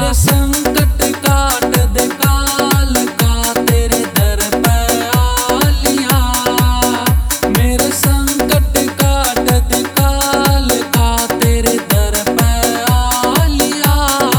मेरे संकट काट दे काल का तेरे दर पे आ लिया। मेरे संकट काट दे काल का तेरे दर पे आ लिया।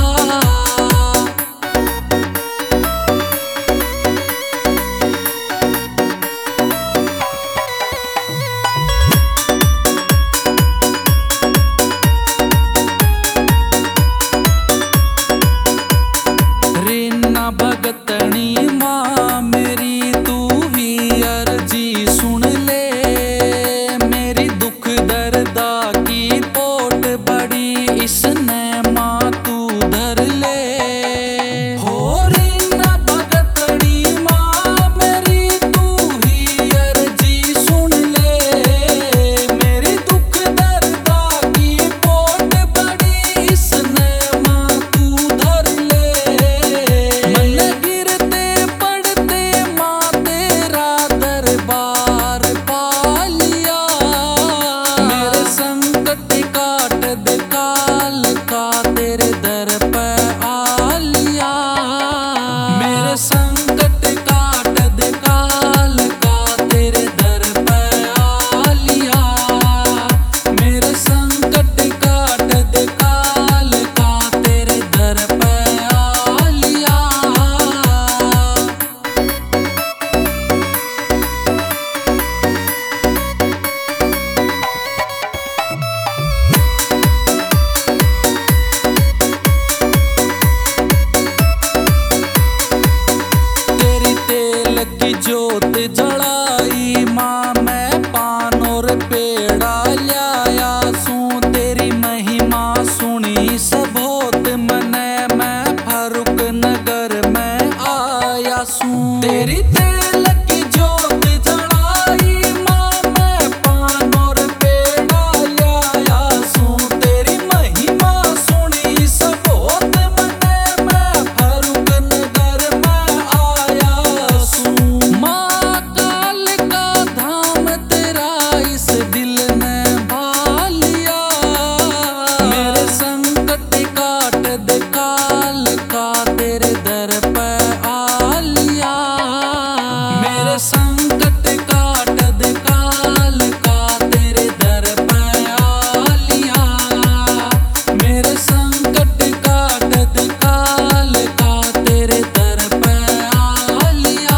रीना भगतनी माँ मेरी तू ही अर्जी सुन ले। मेरी दुख दर्दा की पोट बड़ी इसने माँ तू धर ले। हो रीना भगतनी माँ मेरी तू ही अर्जी सुन ले। मेरी दुख दर्दा की पोट बड़ी इसने माँ तू धर ले। मन गिरते पड़ते माँ तेरा दरबार पा लिया। मेरे संकट काट दे काल का तेरे दर पे आ लिया। मेरे संकट काट दे काल का तेरे दर पे आ लिया। मेरे संकट काट दे काल का तेरे दर पे आ लिया। तेरी तेल की जोत जलाई माँ मैं पान और पेड़ा लाया सूं। तेरी महिमा सुनी सबोत मने मैं फरुक नगर में आया सूं। तेरी तेल की जोत जलाई माँ मैं पान और पेड़ा लाया सूं। तेरी महिमा सुनी सबोत मने मैं फरुक नगर में आया सूं। माँ काल का धाम तेरा इस दिल ने भा लिया। मेरे संकट काट दे काल का तेरे दर पे आ लिया। मेरे संकट काट दे काल का तेरे दर पे आ लिया। मेरे संकट काट दे काल का तेरे दर पे आ लिया।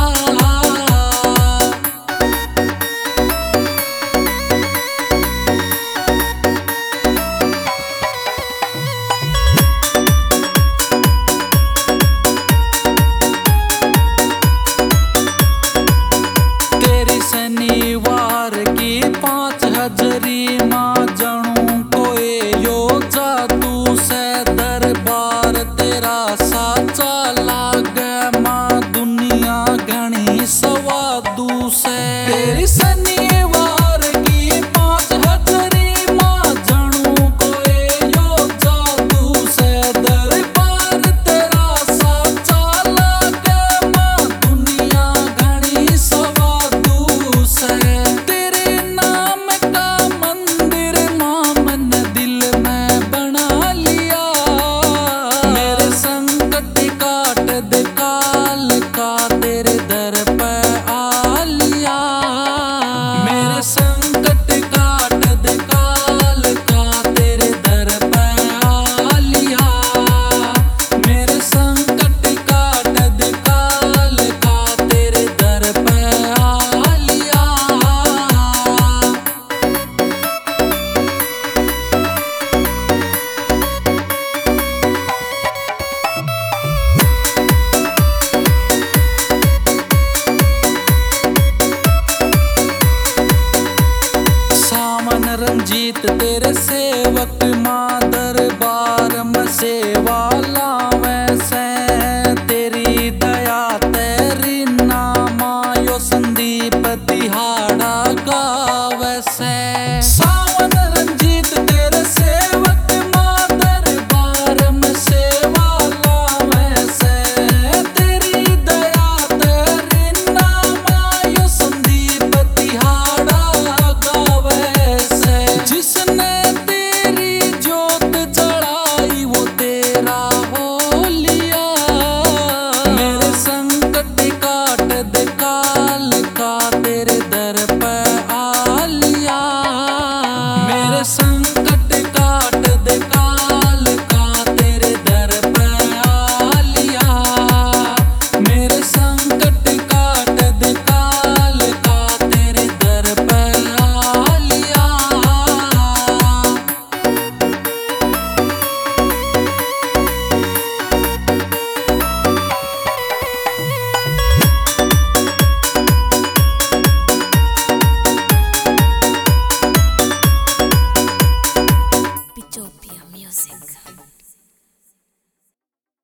तेरी शनिवार की 5 हजरी माँ जणू कोई यो जादू से दरबार तेरा साचा लागे माँ दुनिया घनी सवादू से। तेरी शनिवार की 5 हजरी माँ जणू कोई यो जादू से दरबार तेरा साचा लागे माँ दुनिया घनी सवादू से। तेरे नाम का मंदिर माँ मन दिल में बना लिया। मेरे संकट काट दे काल का तेरे दर पे आ लिया। मेरे संकट काट दे काल का तेरे दर पे आ लिया। मेरे संकट काट दे काल का तेरे दर पे आ लिया। सामन रंजीत